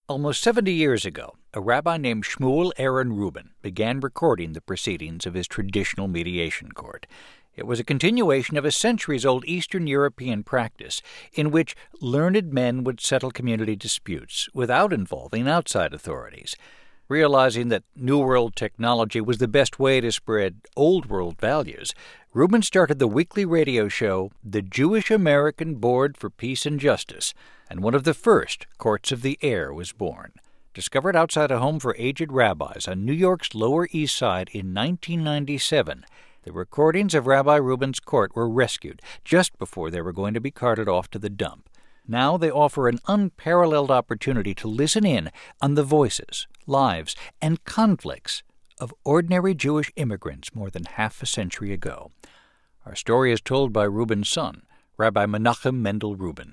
Almost 70 years ago, a rabbi named Shmuel Aaron Rubin began recording the proceedings of his traditional mediation court. It was a continuation of a centuries-old Eastern European practice in which learned men would settle community disputes without involving outside authorities. Realizing that New World technology was the best way to spread Old World values, Rubin started the weekly radio show The Jewish American Board for Peace and Justice, and one of the first Courts of the Air was born. Discovered outside a home for aged rabbis on New York's Lower East Side in 1997, the recordings of Rabbi Rubin's court were rescued just before they were going to be carted off to the dump. Now they offer an unparalleled opportunity to listen in on the voices, lives, and conflicts of ordinary Jewish immigrants more than half a century ago. Our story is told by Rubin's son, Rabbi Menachem Mendel Rubin.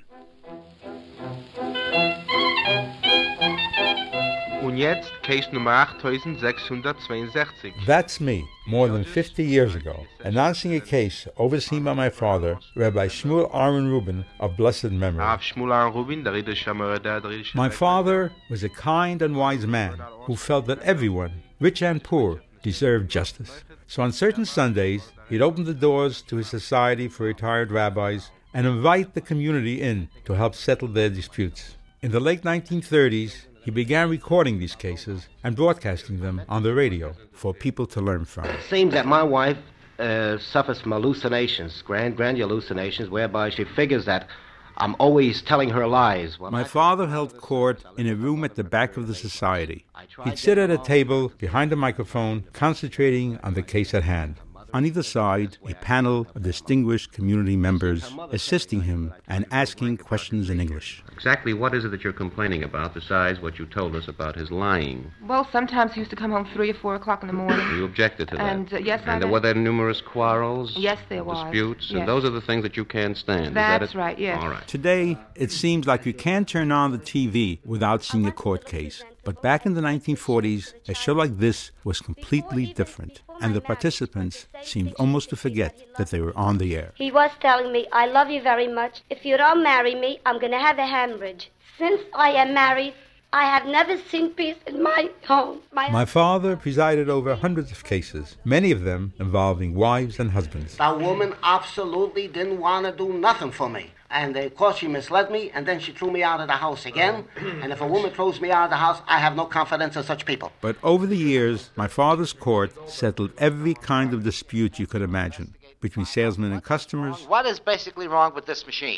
Und jetzt case number 8662. That's me, more than 50 years ago, announcing a case overseen by my father, Rabbi Shmuel Aaron Rubin of blessed memory. My father was a kind and wise man who felt that everyone, rich and poor, deserved justice. So on certain Sundays, he'd open the doors to his society for retired rabbis and invite the community in to help settle their disputes. In the late 1930s, he began recording these cases and broadcasting them on the radio for people to learn from. It seems that my wife suffers from hallucinations, grand hallucinations, whereby she figures that I'm always telling her lies. My father held court in a room at the back of the society. He'd sit at a table behind a microphone, concentrating on the case at hand. On either side, a panel of distinguished community members assisting him and asking questions in English. Exactly what is it that you're complaining about besides what you told us about his lying? Well, sometimes he used to come home 3 or 4 o'clock in the morning. You objected to that? And, yes, I And did. were there numerous quarrels? Yes, there was. Disputes? Yes. And those are the things that you can't stand. That's is that it? right, yes. All right. Today, it seems like you can't turn on the TV without seeing a court case. But back in the 1940s, a show like this was completely different, and the participants seemed almost to forget that they were on the air. He was telling me, I love you very much. If you don't marry me, I'm going to have a hemorrhage. Since I am married, I have never seen peace in my home. My father presided over hundreds of cases, many of them involving wives and husbands. That woman absolutely didn't want to do nothing for me. And of course she misled me, and then she threw me out of the house again. And if a woman throws me out of the house, I have no confidence in such people. But over the years, my father's court settled every kind of dispute you could imagine, between salesmen and customers. What is basically wrong with this machine?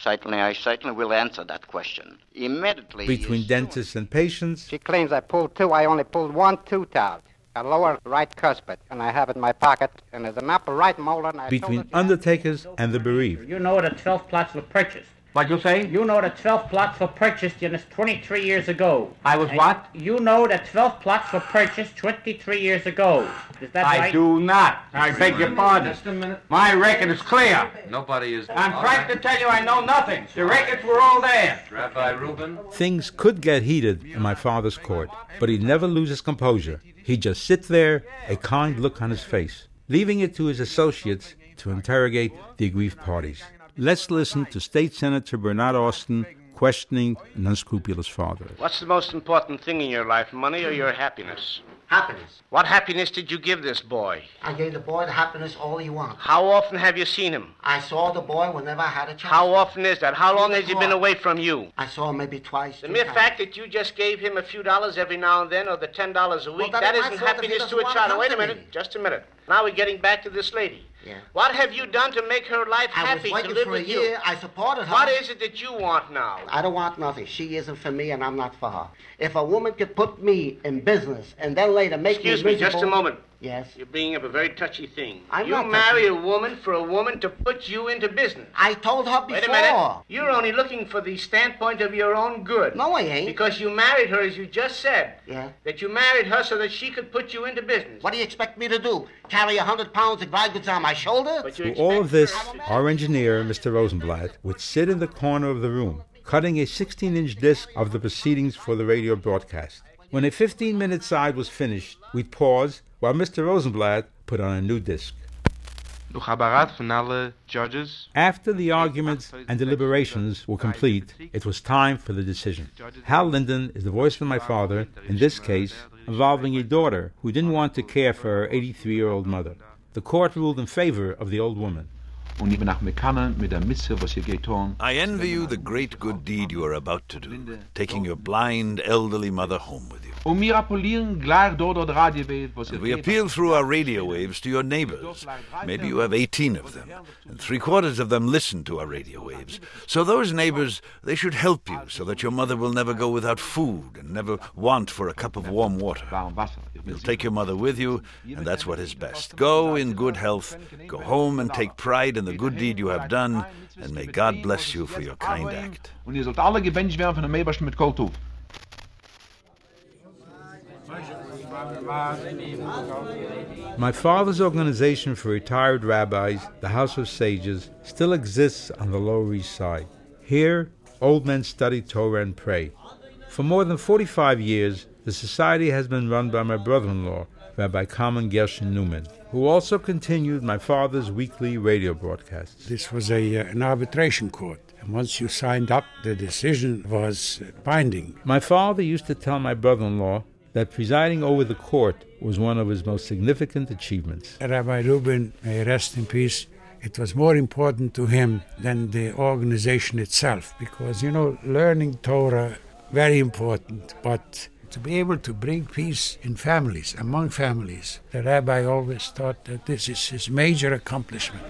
I certainly will answer that question. Immediately. Between dentists and patients. She claims I pulled 2. I only pulled 1 tooth out. A lower right cuspid, and I have it in my pocket, and there's an upper right molar. And between undertakers and the bereaved. You know that 12 plots were purchased. What you say? You know that 12 plots were purchased 23 years ago. I was what? You know that 12 plots were purchased 23 years ago. Is that right? I do not. I beg your pardon. Just a minute. My record is clear. Nobody is... I'm frank to tell you I know nothing. The records were all there. Rabbi Rubin? Things could get heated in my father's court, but he'd never lose his composure. He'd just sit there, a kind look on his face, leaving it to his associates to interrogate the aggrieved parties. Let's listen to State Senator Bernard Austin questioning an unscrupulous father. What's the most important thing in your life, money or your happiness? Happiness. What happiness did you give this boy? I gave the boy the happiness all he wanted. How often have you seen him? I saw the boy whenever I had a chance. How often is that? How long has he been away from you? I saw him maybe twice. The mere fact that you just gave him a few dollars every now and then, or the $10 a week, that isn't happiness to a child. Wait a minute, just a minute. Now we're getting back to this lady. Yeah. What have you done to make her life happy to live with you? I was waiting for a year. I supported her. What is it that you want now? I don't want nothing. She isn't for me, and I'm not for her. If a woman could put me in business and then later make me miserable... Excuse me, just a moment. Yes? You're bringing up a very touchy thing. I'm you not marry touchy. a woman for a woman to put you into business. I told her before. Wait a minute. You're only looking for the standpoint of your own good. No, I ain't. Because you married her, as you just said. Yeah? That you married her so that she could put you into business. What do you expect me to do? Carry 100 pounds of dry goods on my shoulder? Through all of this, our engineer, Mr. Rosenblatt, would sit in the corner of the room, cutting a 16-inch disc of the proceedings for the radio broadcast. When a 15-minute side was finished, we'd pause while Mr. Rosenblatt put on a new disc. After the arguments and deliberations were complete, it was time for the decision. Hal Linden is the voice of my father, in this case, involving a daughter who didn't want to care for her 83-year-old mother. The court ruled in favor of the old woman. I envy you the great good deed you are about to do, taking your blind, elderly mother home with you. And we appeal through our radio waves to your neighbors. Maybe you have 18 of them, and 3/4 of them listen to our radio waves. So those neighbors, they should help you so that your mother will never go without food and never want for a cup of warm water. You'll take your mother with you, and that's what is best. Go in good health, go home and take pride in the good deed you have done, and may God bless you for your kind act. My father's organization for retired rabbis, the House of Sages, still exists on the Lower East Side. Here, old men study Torah and pray. For more than 45 years, the society has been run by my brother-in-law, Rabbi Kalman Gershon Newman, who also continued my father's weekly radio broadcasts. This was an arbitration court, and once you signed up, the decision was binding. My father used to tell my brother-in-law that presiding over the court was one of his most significant achievements. Rabbi Rubin, may he rest in peace, it was more important to him than the organization itself, because, learning Torah, very important, but to be able to bring peace in families, among families, the rabbi always thought that this is his major accomplishment.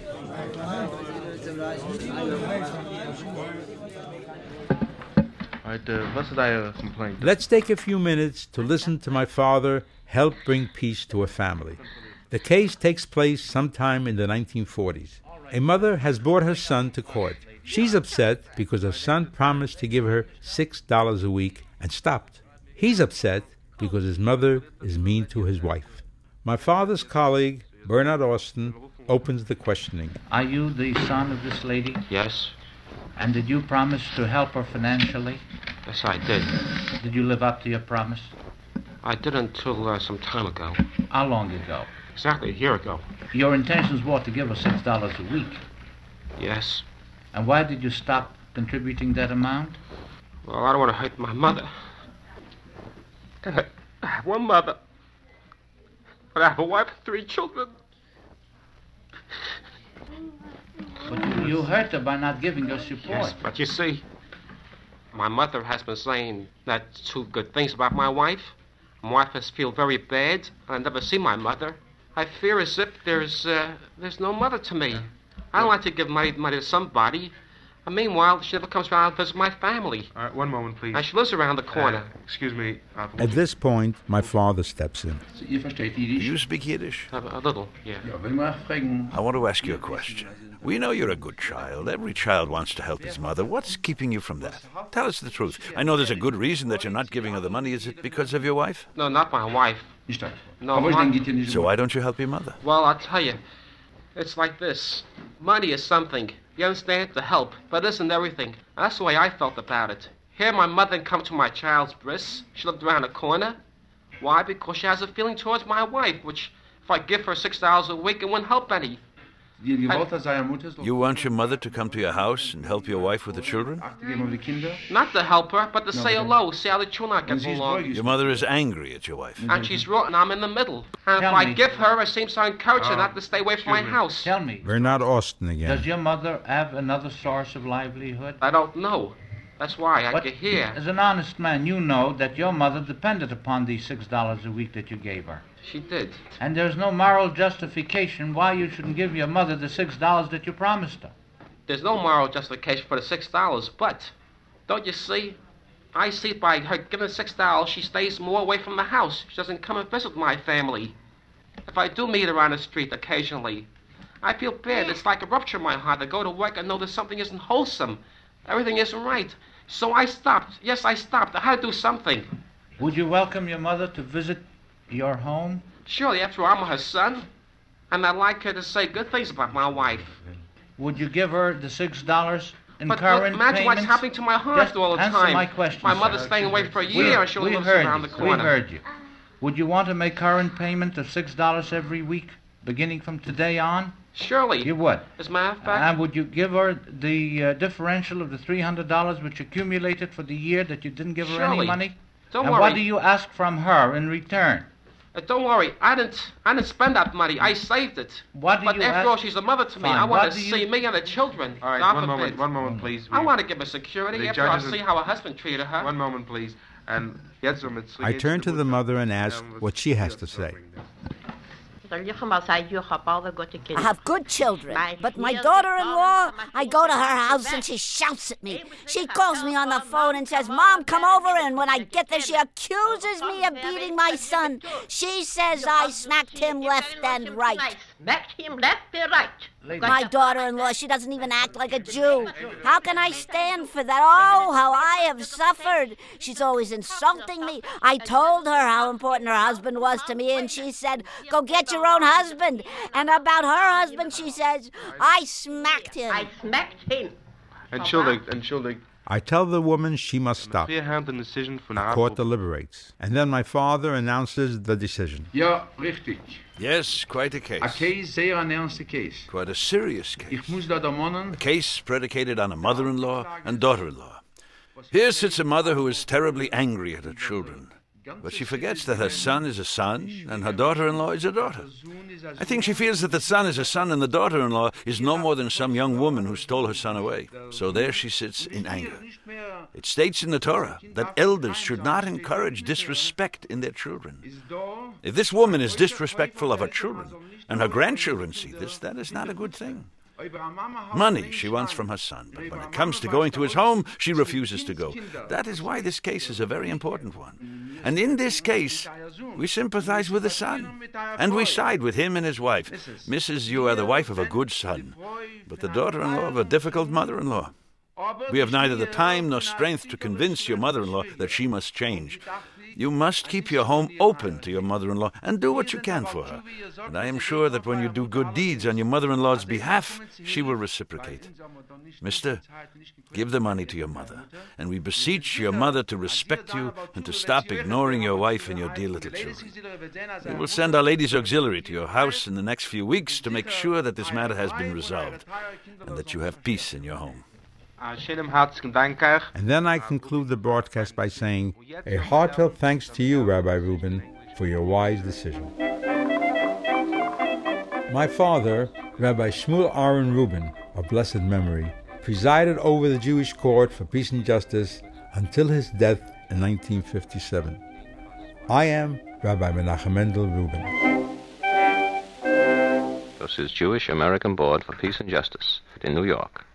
Let's take a few minutes to listen to my father help bring peace to a family. The case takes place sometime in the 1940s. A mother has brought her son to court. She's upset because her son promised to give her $6 a week and stopped. He's upset because his mother is mean to his wife. My father's colleague, Bernard Austin, opens the questioning. Are you the son of this lady? Yes. And did you promise to help her financially? Yes, I did. Did you live up to your promise? I did until some time ago. How long ago? Exactly a year ago. Your intentions were to give her $6 a week. Yes. And why did you stop contributing that amount? Well, I don't want to hurt my mother. I have one mother. But I have a wife and 3 children. But you hurt her by not giving her support. Yes, but you see, my mother has been saying not too good things about my wife. My wife has feel very bad. I never see my mother. I fear as if there's no mother to me. I don't like to give money to somebody. And meanwhile, she never comes around to visit my family. All right, one moment, please. And she lives around the corner. Excuse me. At this point, my father steps in. Do you speak Yiddish? A little, yeah. I want to ask you a question. We know you're a good child. Every child wants to help his mother. What's keeping you from that? Tell us the truth. I know there's a good reason that you're not giving her the money. Is it because of your wife? No, not my wife. No, So why don't you help your mother? Well, I'll tell you. It's like this. Money is something. You understand? To help. But it isn't everything. That's the way I felt about it. Here my mother come to my child's bris. She lived around the corner. Why? Because she has a feeling towards my wife, which if I give her $6 a week, it wouldn't help any. You want your mother to come to your house and help your wife with the children? Not to help her, but to say hello, see how the children get along. Your mother is angry at your wife. And she's rotten, I'm in the middle. And if I give her, it seems to encourage her not to stay away from my house. Tell me. Bernard Austin again. Does your mother have another source of livelihood? I don't know. That's why I get here. As an honest man, you know that your mother depended upon these $6 a week that you gave her. She did. And there's no moral justification why you shouldn't give your mother the $6 that you promised her. There's no moral justification for the $6, but don't you see? I see by her giving $6, she stays more away from the house. She doesn't come and visit my family. If I do meet her on the street occasionally, I feel bad. It's like a rupture in my heart. I go to work and know that something isn't wholesome. Everything isn't right. So I stopped. Yes, I stopped. I had to do something. Would you welcome your mother to visit your home? Surely, after all, I'm her son. And I'd like her to say good things about my wife. Would you give her the $6 in but current imagine payments? What's happening to my heart Just all the answer time. My question, my mother's staying away for a year and she lives around the corner. We heard you. Would you want to make current payment of $6 every week? beginning from today on? Surely. You would. As a matter of fact. And would you give her the differential of the $300 which accumulated for the year that you didn't give her any money? Don't and worry. What do you ask from her in return? Don't worry. I didn't spend that money. I saved it. But after all, she's a mother to me. Fine. I want to see me and the children. All right, God one moment, please. I want to give her security after I see how her husband treated her. One moment, please. I turn to the mother and ask what she has to say. I have good children, but my daughter-in-law, I go to her house and she shouts at me. She calls me on the phone and says, "Mom, come over," and when I get there, she accuses me of beating my son. She says I smacked him left and right. Smacked him left and right. My daughter-in-law, she doesn't even act like a Jew. How can I stand for that? Oh, how I have suffered. She's always insulting me. I told her how important her husband was to me, and she said, "Go get your own husband." And about her husband, she says, "I smacked him." I smacked him. Entschuldigt. I tell the woman she must stop. The court deliberates. And then my father announces the decision. Ja, richtig. Yes, quite a case. A case, sehr an ernste case. Quite a serious case. Ich muss da a case predicated on a mother-in-law and daughter-in-law. Here sits a mother who is terribly angry at her children. But she forgets that her son is a son and her daughter-in-law is a daughter. I think she feels that the son is a son and the daughter-in-law is no more than some young woman who stole her son away. So there she sits in anger. It states in the Torah that elders should not encourage disrespect in their children. If this woman is disrespectful of her children and her grandchildren see this, that is not a good thing. Money she wants from her son, but when it comes to going to his home, she refuses to go. That is why this case is a very important one. And in this case, we sympathize with the son, and we side with him and his wife. Mrs., you are the wife of a good son, but the daughter-in-law of a difficult mother-in-law. We have neither the time nor strength to convince your mother-in-law that she must change. You must keep your home open to your mother-in-law and do what you can for her. And I am sure that when you do good deeds on your mother-in-law's behalf, she will reciprocate. Mister, give the money to your mother, and we beseech your mother to respect you and to stop ignoring your wife and your dear little children. We will send our ladies' auxiliary to your house in the next few weeks to make sure that this matter has been resolved and that you have peace in your home. And then I conclude the broadcast by saying, a heartfelt thanks to you, Rabbi Rubin, for your wise decision. My father, Rabbi Shmuel Aaron Rubin, of blessed memory, presided over the Jewish Court for Peace and Justice until his death in 1957. I am Rabbi Menachem Mendel Rubin. This is Jewish American Board for Peace and Justice in New York.